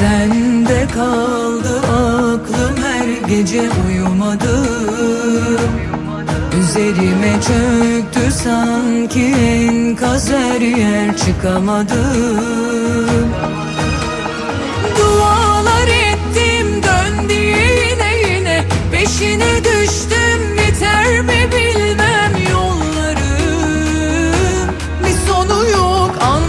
sende kaldı aklım, her gece uyumadım. Üzerime çöktü sanki enkaz, her yer çıkamadım. Dualar ettim dön diye yine yine, peşine düştüm biter mi bilmem yollarım. Bir sonu yok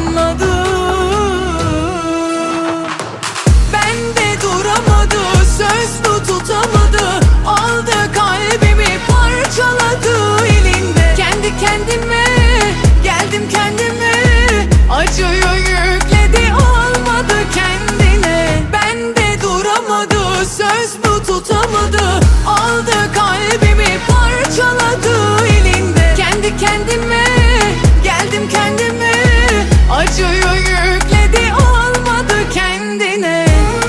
anladım. Bende duramadı, söz bu tutamadı, aldı kalbimi parçaladı elinde. Kendi kendime geldim kendime, acıyı yükledi almadı kendine. Bende duramadı, söz bu tutamadı, aldı kalbimi parçaladı elinde. Kendi kendime geldim kendime, acıyı yükledi almadı kendine.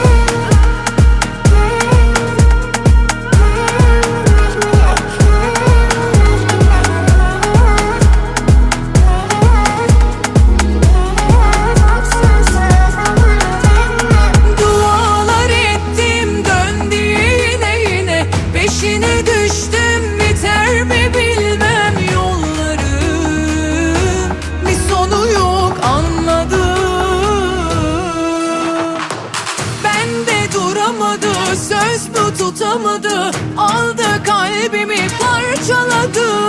Dualar ettim dön diye yine yine, peşine düştüm biter mi bilmem yollarım. Bir sonu yok anladım. Bende duramadı, söz bu tutamadı, aldı kalbimi parçaladı